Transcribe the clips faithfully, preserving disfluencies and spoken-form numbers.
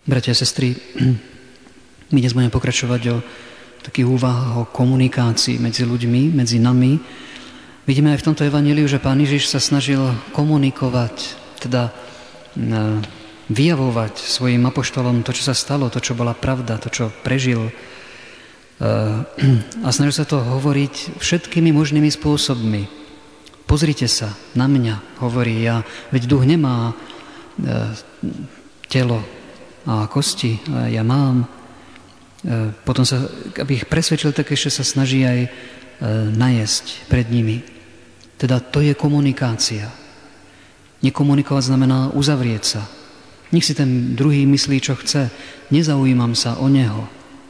Bratia a sestry, my dnes budeme pokračovať o takých úvahách o komunikácii medzi ľuďmi, medzi nami. Vidíme aj v tomto evanjeliu, že Pán Ježiš sa snažil komunikovať, teda vyjavovať svojim apoštolom to, čo sa stalo, to, čo bola pravda, to, čo prežil. A snažil sa to hovoriť všetkými možnými spôsobmi. Pozrite sa na mňa, hovorí ja, veď duch nemá telo a kosti, a ja mám. Potom sa, aby ich presvedčil, tak ešte sa snaží aj najesť pred nimi. Teda to je komunikácia. Nekomunikovať znamená uzavrieť sa. Nech si ten druhý myslí, čo chce. Nezaujímam sa o neho.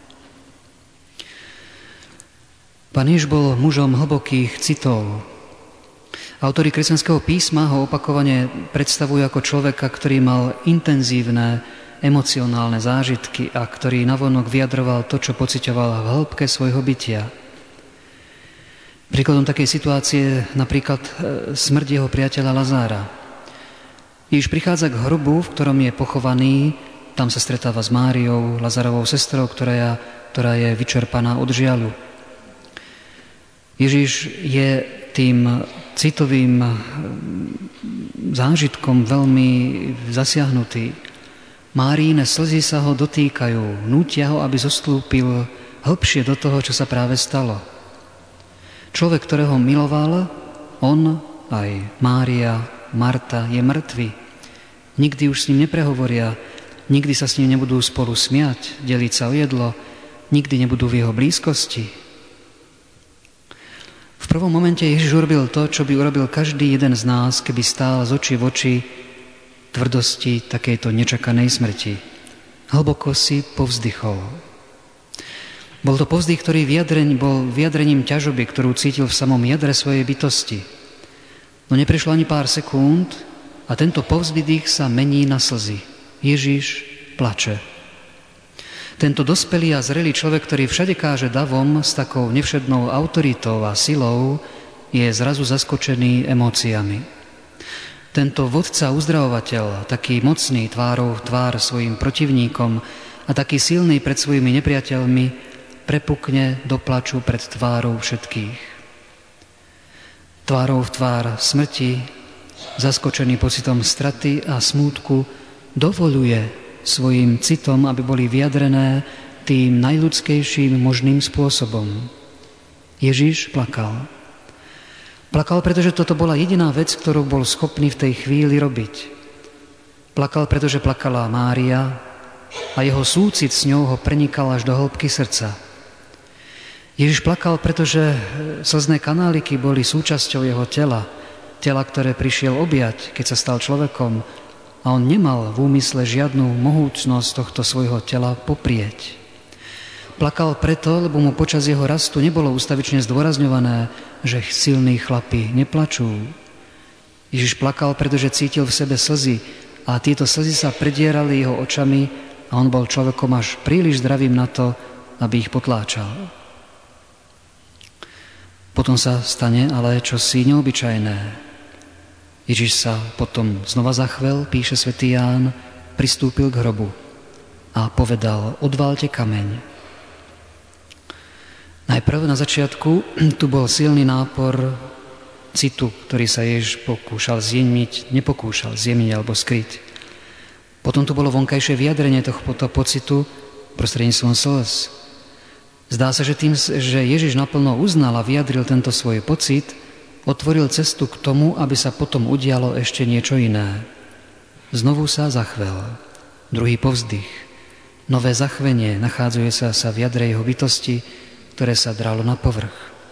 Pán Ježiš bol mužom hlbokých citov. Autori kresťanského písma ho opakovane predstavujú ako človeka, ktorý mal intenzívne emocionálne zážitky a ktorý navonok vyjadroval to, čo pociťoval v hĺbke svojho bytia. Príkladom takej situácie je napríklad smrť jeho priateľa Lazára. Ježiš prichádza k hrobu, v ktorom je pochovaný, tam sa stretáva s Máriou, Lazárovou sestrou, ktorá je, ktorá je vyčerpaná od žiaľu. Ježiš je tým citovým zážitkom veľmi zasiahnutý. Máriine slzy sa ho dotýkajú, nútia ho, aby zostúpil hlbšie do toho, čo sa práve stalo. Človek, ktorého miloval, on, aj Mária, Marta, je mŕtvy. Nikdy už s ním neprehovoria, nikdy sa s ním nebudú spolu smiať, deliť sa o jedlo, nikdy nebudú v jeho blízkosti. V prvom momente Ježiš urobil to, čo by urobil každý jeden z nás, keby stál z očí v oči tvrdosti takejto nečakanej smrti. Hlboko si povzdychol. Bol to povzdych, ktorý vyjadreň, bol vyjadrením ťažoby, ktorú cítil v samom jadre svojej bytosti. No neprešlo ani pár sekúnd a tento povzdych sa mení na slzy. Ježiš plače. Tento dospelý a zrelý človek, ktorý všade káže davom s takou nevšednou autoritou a silou, je zrazu zaskočený emóciami. Tento vodca, uzdravovateľ, taký mocný tvárou tvár svojim protivníkom a taký silný pred svojimi nepriateľmi, prepukne do plaču pred tvárou všetkých. Tvárou v tvár smrti, zaskočený pocitom straty a smútku, dovoluje svojim citom, aby boli vyjadrené tým najľudskejším možným spôsobom. Ježiš plakal. Plakal, pretože toto bola jediná vec, ktorú bol schopný v tej chvíli robiť. Plakal, pretože plakala Mária a jeho súcit s ňou ho prenikal až do hĺbky srdca. Ježiš plakal, pretože slzné kanáliky boli súčasťou jeho tela, tela, ktoré prišiel objať, keď sa stal človekom, a on nemal v úmysle žiadnu mohúcnosť tohto svojho tela poprieť. Plakal preto, lebo mu počas jeho rastu nebolo ustavične zdôrazňované, že silní chlapi neplačú. Ježiš plakal, pretože cítil v sebe slzy a tieto slzy sa predierali jeho očami a on bol človekom až príliš zdravým na to, aby ich potláčal. Potom sa stane ale čosi neobyčajné. Ježiš sa potom znova zachvel, píše svätý Ján, pristúpil k hrobu a povedal: odvalte kameň. Najprv na začiatku tu bol silný nápor citu, ktorý sa Ježiš pokúšal zjemniť, nepokúšal zjemniť alebo skryť. Potom tu bolo vonkajšie vyjadrenie tohto pocitu prostredníctvom slz. Zdá sa, že tým, že Ježiš naplno uznal a vyjadril tento svoj pocit, otvoril cestu k tomu, aby sa potom udialo ešte niečo iné. Znovu sa zachvel. Druhý povzdych. Nové zachvenie nachádzuje sa, sa v jadre jeho bytosti, ktoré sa dralo na povrch.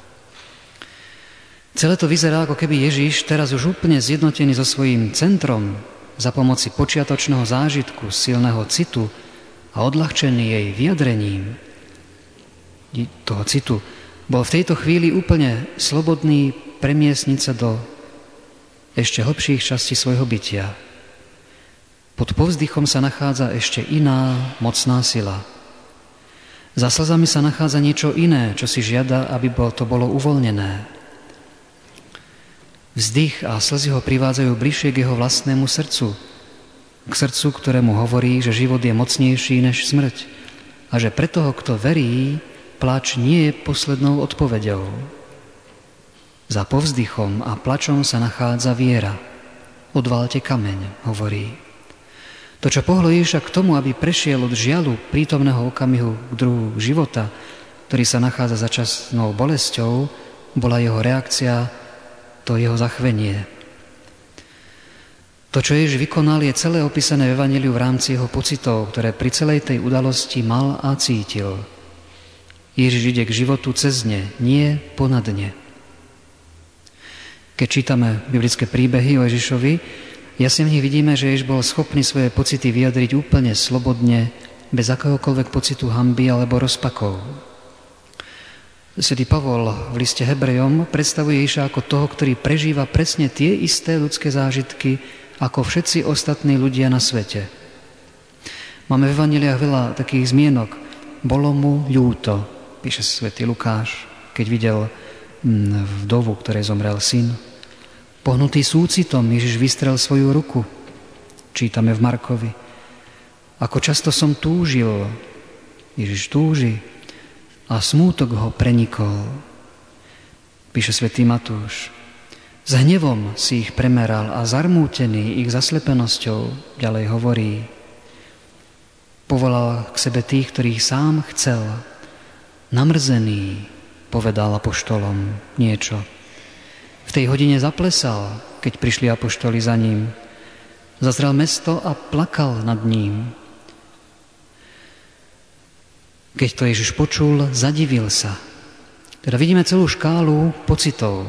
Celé to vyzerá, ako keby Ježiš, teraz už úplne zjednotený so svojím centrom, za pomoci počiatočného zážitku, silného citu a odľahčený jej vyjadrením toho citu, bol v tejto chvíli úplne slobodný premiestniť sa do ešte hlbších častí svojho bytia. Pod povzdychom sa nachádza ešte iná mocná sila. Za slzami sa nachádza niečo iné, čo si žiada, aby to bolo uvoľnené. Vzdych a slzy ho privádzajú bližšie k jeho vlastnému srdcu, k srdcu, ktorému hovorí, že život je mocnejší než smrť a že pre toho, kto verí, plač nie je poslednou odpoveďou. Za povzdychom a plačom sa nachádza viera. Odválte kameň, hovorí. To, čo pohlo Ježiša k tomu, aby prešiel od žialu prítomného okamihu k druhu života, ktorý sa nachádza za časnou bolesťou, bola jeho reakcia, to jeho zachvenie. To, čo Ježiš vykonal, je celé opísané v Evanjeliu v rámci jeho pocitov, ktoré pri celej tej udalosti mal a cítil. Ježiš ide k životu cez ne, nie ponad ne. Keď čítame biblické príbehy o Ježišovi, jasne v nich vidíme, že Ježiš bol schopný svoje pocity vyjadriť úplne slobodne, bez akéhokoľvek pocitu hanby alebo rozpakov. Svätý Pavol v liste Hebrejom predstavuje Ježiša ako toho, ktorý prežíva presne tie isté ľudské zážitky, ako všetci ostatní ľudia na svete. Máme v Evanjeliách veľa takých zmienok. Bolo mu ľúto, píše svätý Lukáš, keď videl vdovu, ktorej zomrel syn. Pohnutý súcitom Ježiš vystrel svoju ruku. Čítame v Markovi. Ako často som túžil, Ježiš túži, a smútok ho prenikol. Píše svätý Matúš. S hnevom si ich premeral a zarmútený ich zaslepenosťou, ďalej hovorí. Povolal k sebe tých, ktorých sám chcel. Namrzený, povedal apoštolom niečo. V tej hodine zaplesal, keď prišli apoštoli za ním. Zazrel mesto a plakal nad ním. Keď to Ježiš počul, zadivil sa. Teda vidíme celú škálu pocitov.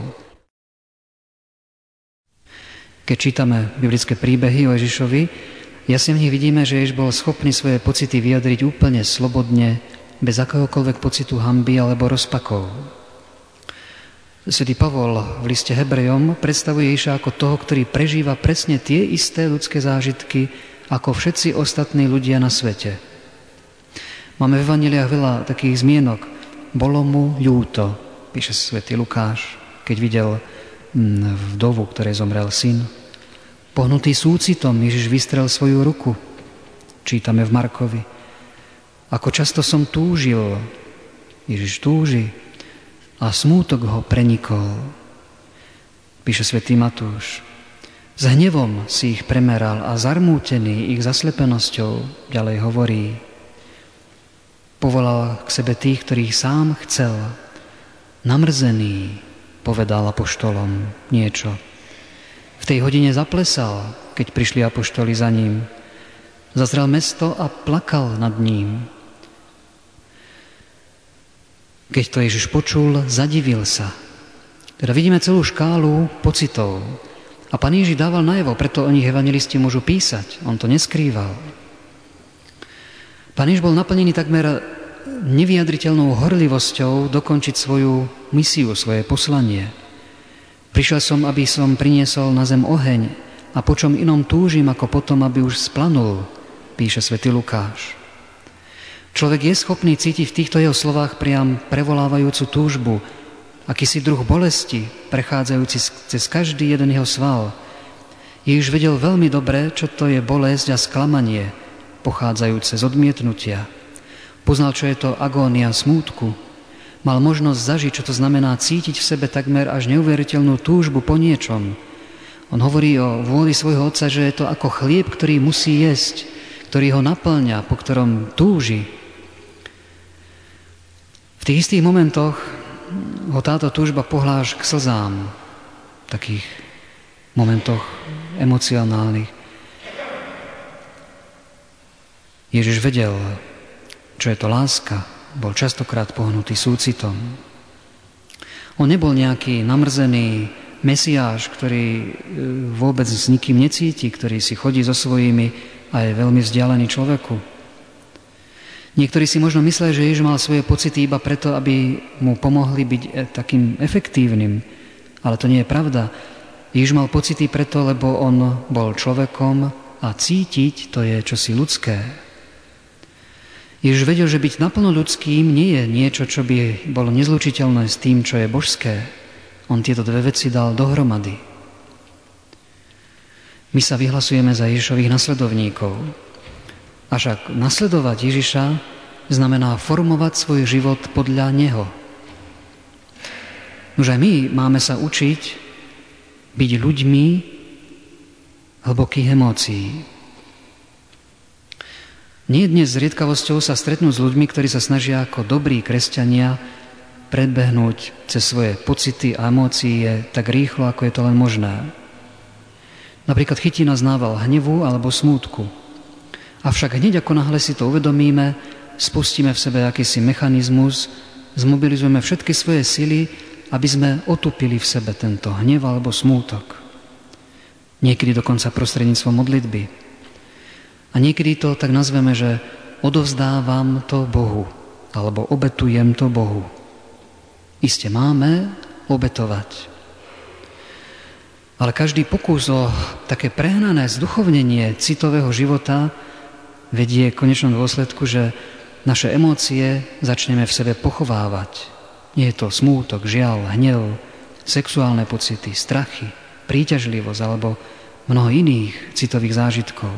Keď čítame biblické príbehy o Ježišovi, jasne v nich vidíme, že Ježiš bol schopný svoje pocity vyjadriť úplne slobodne, bez akéhokoľvek pocitu hanby alebo rozpakov. Svätý Pavol v liste Hebrejom predstavuje Ježiša ako toho, ktorý prežíva presne tie isté ľudské zážitky, ako všetci ostatní ľudia na svete. Máme v Evanjeliách veľa takých zmienok. Bolo mu ľúto, píše svätý Lukáš, keď videl vdovu, ktorej zomrel syn. Pohnutý súcitom Ježiš vystrel svoju ruku. Čítame v Markovi. Ako často som túžil, Ježiš túži, a smútok ho prenikol. Píše svätý Matúš. S hnevom si ich premeral a zarmútený ich zaslepenosťou, ďalej hovorí. Povolal k sebe tých, ktorých sám chcel. Namrzený, povedal apoštolom niečo. V tej hodine zaplesal, keď prišli apoštoli za ním. Zazrel mesto a plakal nad ním. Keď to Ježiš počul, zadivil sa. Teda vidíme celú škálu pocitov. A Pán Ježiš dával najavo, preto o nich evanjelisti môžu písať. On to neskrýval. Pán Ježiš bol naplnený takmer nevyjadriteľnou horlivosťou dokončiť svoju misiu, svoje poslanie. Prišiel som, aby som priniesol na zem oheň a po čom inom túžim, ako potom, aby už splanul, píše svätý Lukáš. Človek je schopný cítiť v týchto jeho slovách priam prevolávajúcu túžbu, akýsi druh bolesti, prechádzajúci cez každý jeden jeho sval. Ježiš vedel veľmi dobre, čo to je bolesť a sklamanie, pochádzajúce z odmietnutia. Poznal, čo je to agónia smútku. Mal možnosť zažiť, čo to znamená cítiť v sebe takmer až neuveriteľnú túžbu po niečom. On hovorí o vôli svojho otca, že je to ako chlieb, ktorý musí jesť, ktorý ho naplňa, po ktorom túži. V tých istých momentoch ho táto túžba pohľa až k slzám, v takých momentoch emocionálnych. Ježiš vedel, čo je to láska, bol častokrát pohnutý súcitom. On nebol nejaký namrzený mesiáš, ktorý vôbec s nikým necíti, ktorý si chodí so svojimi a je veľmi vzdialený človeku. Niektorí si možno myslia, že Ježiš mal svoje pocity iba preto, aby mu pomohli byť takým efektívnym, ale to nie je pravda. Ježiš mal pocity preto, lebo on bol človekom a cítiť to je čosi ľudské. Ježiš vedel, že byť naplno ľudským nie je niečo, čo by bolo nezlučiteľné s tým, čo je božské. On tieto dve veci dal dohromady. My sa vyhlasujeme za Ježišových nasledovníkov. Avšak nasledovať Ježiša znamená formovať svoj život podľa Neho. Nože my máme sa učiť byť ľuďmi hlbokých emócií. Nie dnes s riedkavosťou sa stretnúť s ľuďmi, ktorí sa snažia ako dobrí kresťania predbehnúť cez svoje pocity a emócie tak rýchlo, ako je to len možné. Napríklad chytí nás nával hnevu alebo smútku. Avšak hneď ako náhle si to uvedomíme, spustíme v sebe akýsi mechanizmus, zmobilizujeme všetky svoje sily, aby sme otupili v sebe tento hnev alebo smútok. Niekedy dokonca prostredníctvom modlitby. A niekedy to tak nazveme, že odovzdávam to Bohu, alebo obetujem to Bohu. Iste máme obetovať. Ale každý pokus o také prehnané zduchovnenie citového života vedie v konečnom dôsledku, že naše emócie začneme v sebe pochovávať. Nie je to smútok, žiaľ, hnev, sexuálne pocity, strachy, príťažlivosť alebo mnoho iných citových zážitkov.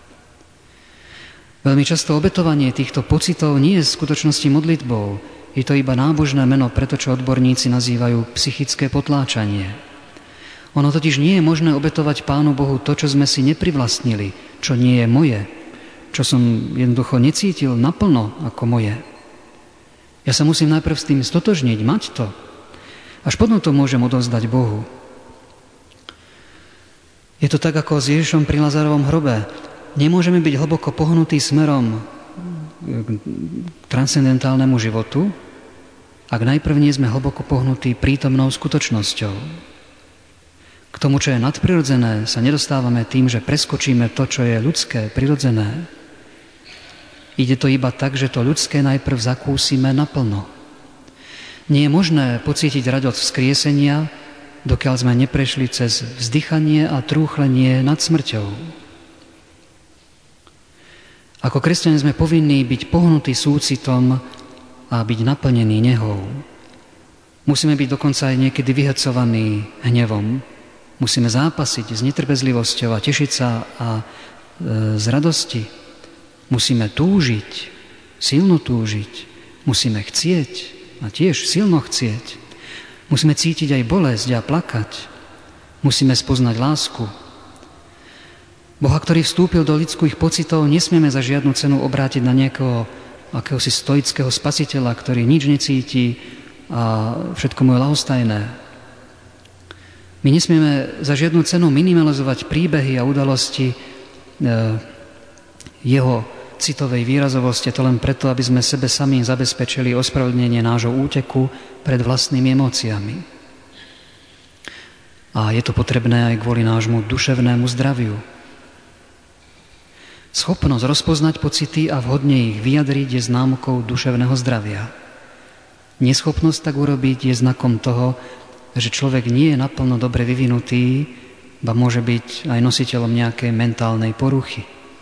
Veľmi často obetovanie týchto pocitov nie je v skutočnosti modlitbou. Je to iba nábožné meno pre to, čo odborníci nazývajú psychické potláčanie. Ono totiž nie je možné obetovať Pánu Bohu to, čo sme si neprivlastnili, čo nie je moje, čo som jednoducho necítil naplno ako moje. Ja sa musím najprv s tým stotožniť, mať to. Až potom to môžem odovzdať Bohu. Je to tak ako s Ježišom pri Lazarovom hrobe. Nemôžeme byť hlboko pohnutí smerom k transcendentálnemu životu, ak najprv nie sme hlboko pohnutí prítomnou skutočnosťou. K tomu, čo je nadprirodzené, sa nedostávame tým, že preskočíme to, čo je ľudské, prirodzené. Ide to iba tak, že to ľudské najprv zakúsime naplno. Nie je možné pocítiť radosť vzkriesenia, dokiaľ sme neprešli cez vzdychanie a trúchlenie nad smrťou. Ako kresťania sme povinní byť pohnutí súcitom a byť naplnení nehou. Musíme byť dokonca aj niekedy vyhecovaní hnevom. Musíme zápasiť s netrpezlivosťou a tešiť sa a e, z radosti. Musíme túžiť, silno túžiť. Musíme chcieť a tiež silno chcieť. Musíme cítiť aj bolesť a plakať. Musíme spoznať lásku. Boha, ktorý vstúpil do ľudských pocitov, nesmieme za žiadnu cenu obrátiť na nejakého akéhosi stoického spasiteľa, ktorý nič necíti a všetko mu je ľahostajné. My nesmieme za žiadnu cenu minimalizovať príbehy a udalosti e, jeho citovej výrazovosti, to len preto, aby sme sebe sami zabezpečili ospravedlnenie nášho úteku pred vlastnými emóciami. A je to potrebné aj kvôli nášmu duševnému zdraviu. Schopnosť rozpoznať pocity a vhodne ich vyjadriť je známkou duševného zdravia. Neschopnosť tak urobiť je znakom toho, že človek nie je naplno dobre vyvinutý, ba môže byť aj nositeľom nejakej mentálnej poruchy.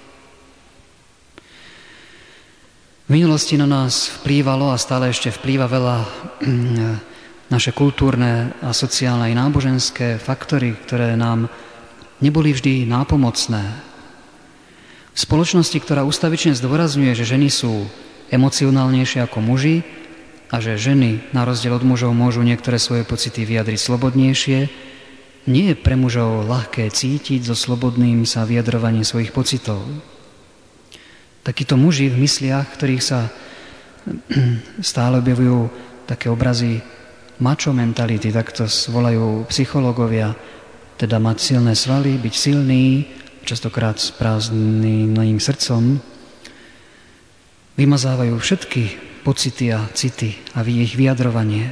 V minulosti na nás vplývalo a stále ešte vplýva veľa naše kultúrne a sociálne aj náboženské faktory, ktoré nám neboli vždy nápomocné. V spoločnosti, ktorá ustavične zdôrazňuje, že ženy sú emocionálnejšie ako muži, a že ženy, na rozdiel od mužov, môžu niektoré svoje pocity vyjadriť slobodnejšie, nie je pre mužov ľahké cítiť so slobodným sa vyjadrovaním svojich pocitov. Takíto muži v mysliach, ktorých sa stále objavujú také obrazy macho mentality, tak to volajú psychológovia, teda mať silné svaly, byť silný, častokrát s prázdnym srdcom, vymazávajú všetky pocity a city a ich vyjadrovanie.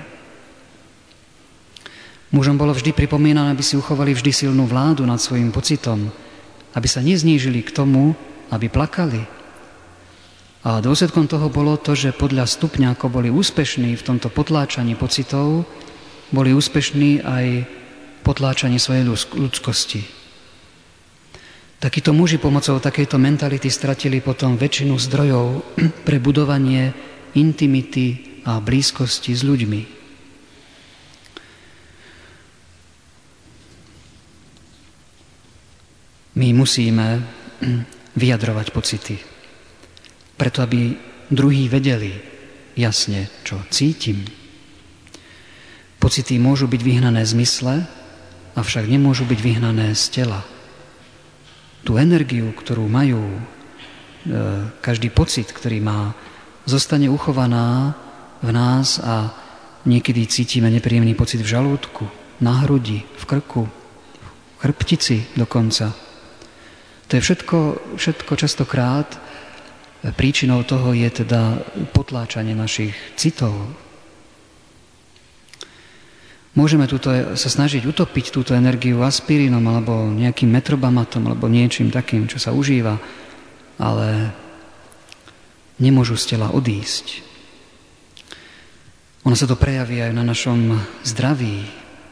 Mužom bolo vždy pripomínané, aby si uchovali vždy silnú vládu nad svojim pocitom, aby sa neznížili k tomu, aby plakali. A dôsledkom toho bolo to, že podľa stupňa, ako boli úspešní v tomto potláčaní pocitov, boli úspešní aj potláčaní svojej ľudskosti. Takíto muži pomocou takejto mentality stratili potom väčšinu zdrojov pre budovanie intimity a blízkosti s ľuďmi. My musíme vyjadrovať pocity, preto aby druhí vedeli jasne, čo cítim. Pocity môžu byť vyhnané z mysle, avšak nemôžu byť vyhnané z tela. Tú energiu, ktorú majú, každý pocit, ktorý má, zostane uchovaná v nás a niekedy cítime nepríjemný pocit v žalúdku, na hrudi, v krku, v chrbtici dokonca. To je všetko, všetko častokrát príčinou toho je teda potláčanie našich citov. Môžeme túto, sa snažiť utopiť túto energiu aspirínom alebo nejakým metrobamatom alebo niečím takým, čo sa užíva, ale nemôžu z tela odísť. Ono sa to prejaví aj na našom zdraví.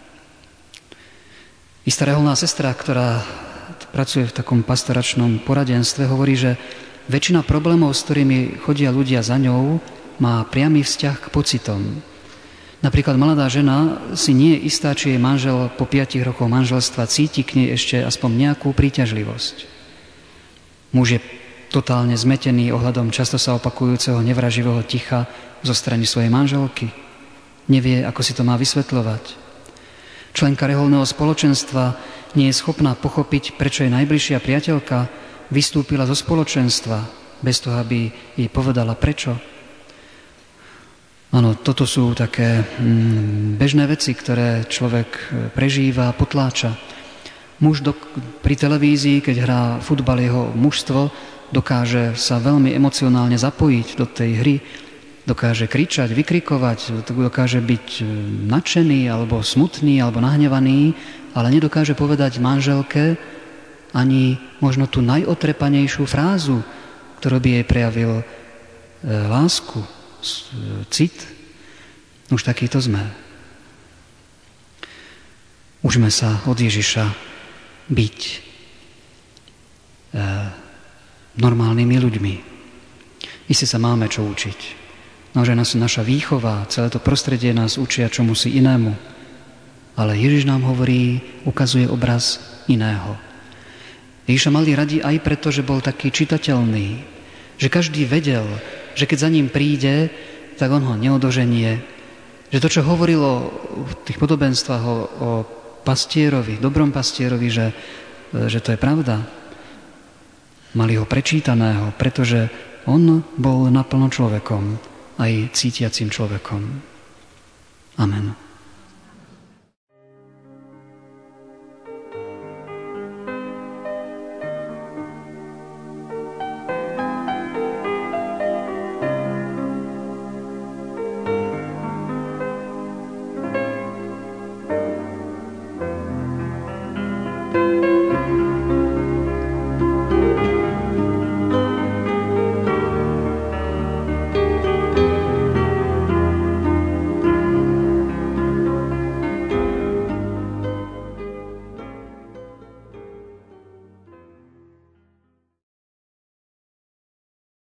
Istá reholná sestra, ktorá pracuje v takom pastoračnom poradenstve, hovorí, že väčšina problémov, s ktorými chodia ľudia za ňou, má priamy vzťah k pocitom. Napríklad mladá žena si nie je istá, či jej manžel po piatich rokoch manželstva cíti k nej ešte aspoň nejakú príťažlivosť. Muž je totálne zmetený ohľadom často sa opakujúceho nevraživého ticha zo strany svojej manželky. Nevie, ako si to má vysvetľovať. Členka reholného spoločenstva nie je schopná pochopiť, prečo jej najbližšia priateľka vystúpila zo spoločenstva, bez toho, aby jej povedala prečo. Áno, toto sú také mm, bežné veci, ktoré človek prežíva a potláča. Muž do, pri televízii, keď hrá futbal jeho mužstvo, dokáže sa veľmi emocionálne zapojiť do tej hry, dokáže kričať, vykrikovať, dokáže byť nadšený, alebo smutný, alebo nahnevaný, ale nedokáže povedať manželke ani možno tú najotrepanejšiu frázu, ktorú by jej prejavil e, lásku, cit. Už takýto sme. Učme sa od Ježiša byť e, normálnymi ľuďmi. Iste sa máme čo učiť. Naozaj nás naša výchova, celé to prostredie nás učia čomusi inému. Ale Ježiš nám hovorí, ukazuje obraz iného. Ježiša mali radi aj preto, že bol taký čitateľný, že každý vedel, že keď za ním príde, tak on ho neodoženie. Že to, čo hovorilo v tých podobenstvách o, o pastierovi, dobrom pastierovi, že, že to je pravda. Mali ho prečítaného, pretože on bol naplno človekom, aj cítiacim človekom. Amen.